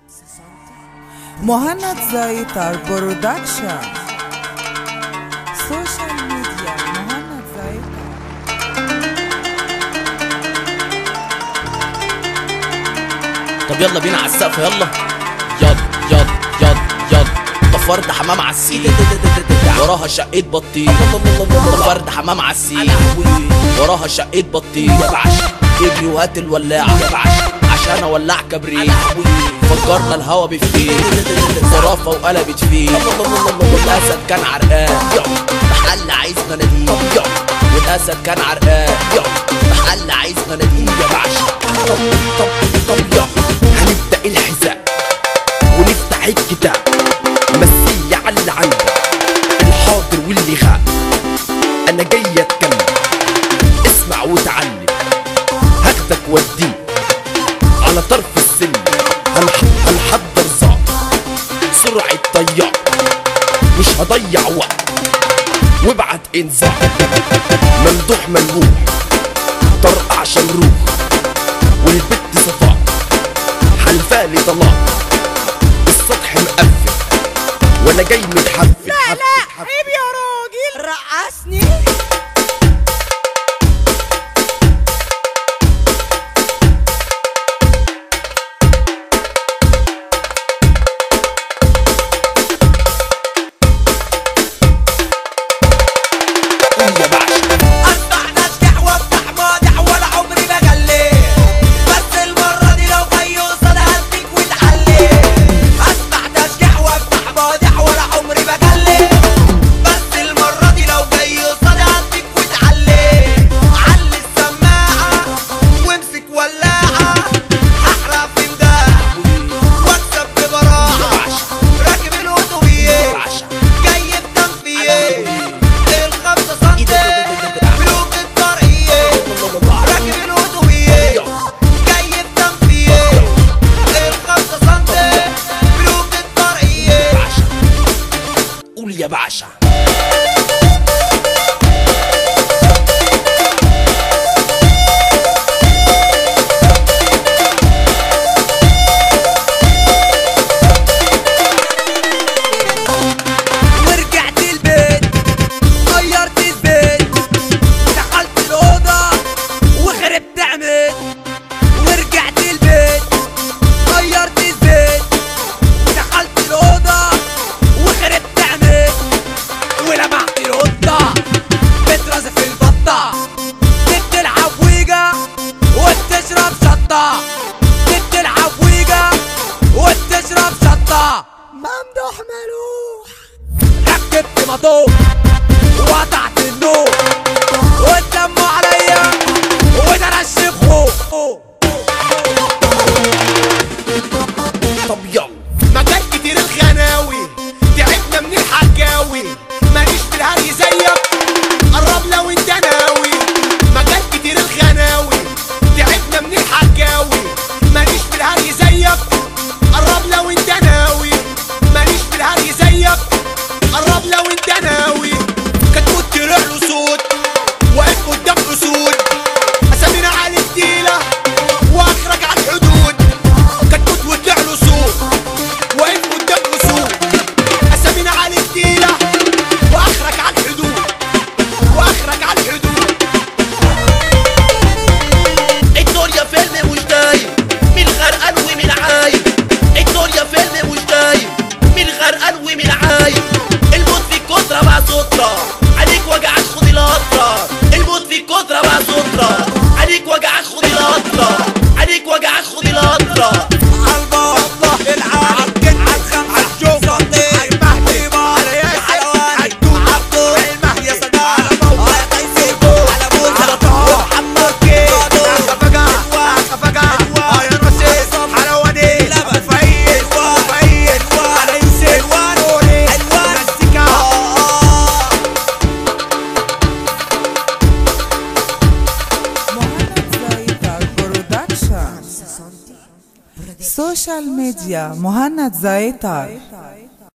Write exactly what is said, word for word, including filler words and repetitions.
مهند زايتر برودكشن. سوشيال ميديا مهند زايتر. طب يلا بينا على السقف، يلا ياض ياض ياض ياض. ده فرد حمام على السيل، وراها شقة بطيخ. ده فرد حمام على السيل، وراها شقة بطيخ. يا باشا اجري وهات الولاعة يا باشا عشان اولع كبريت. فجرنا الهوا بفتيل، زرافة وقلبت فيه. والاسد كان عرقان محل عايز مناديل، والاسد كان عرقان محل عايز مناديل يا باشا. طب طب طب يلا هنبدأ الحساب ونفتح الكتاب. مسية على اللي عندك الحاضر واللي غاب، انا جاي اتكلم اسمع وتعلم. هاخدك واديك على طرف السن، هنحضر زعق سرعة طيار، مش هضيع وقت وابعت انذار. ممدوح ملموح طرقع شمروخ، والبت صفاء حلفالي طلاق. السطح مقفل وانا جاي متحفل. لا لا عيب يا راجل، رقصني. يا باشا ورجعت البيت غيرت البيت، دخلت الأوضة وخربت عميت. ورجعت البيت غيرت البيت، دخلت الأوضة وخربت عميت. ولمعت القطة بترازف البطة، بتلعب ويجا وبتشرب شطة، بتلعب ويجا وبتشرب شطة. ممدوح ملوح ركبت مطوب وقطعت النور، واتلموا عليا وترشخوا. طب يلا مجال كتير الخناوي، تعبنا من الحكاوي، ماليش في الهري زيك قرب لو انت ناوي. مجال كتير الخناوي، تعبنا من الحكاوي، ماليش في الهري زيك قرب لو انت ناوي. ماليش في الهري زيك قرب لو انت ناوي. كتكوت طلع له صوت واقف قدام اسود، اسامينا على التقيلة واخرج على الحدود. كتكوت وطلع له صوت واقف قدام اسود، اسامينا على التقيلة واخرج على الحدود، واخرج على الحدود. الدنيا فيلم مش دايم، مين غرقان ومين عايم. الدنيا فيلم مش دايم، مين غرقان ومين عايم. الموت في الكترة بقى سترة، عليك وجعك خد القطرة. الموت في الكترة بقى سترة، عليك وجعك خد القطرة، عليك وجعك خد القطرة. عالبطة العالجن عالخم عالجوفة عالمهدي بار الحيوان عالدود المهدي يا صداع على طيف فوق على بوز على طه محمد كيد خفقة خفقة اه يا رشيد حلواني لبن فايد فايد على يوسف نوري مزيكا. مهند زايتر برودكشن. سوشيال ميديا مهند زايتر.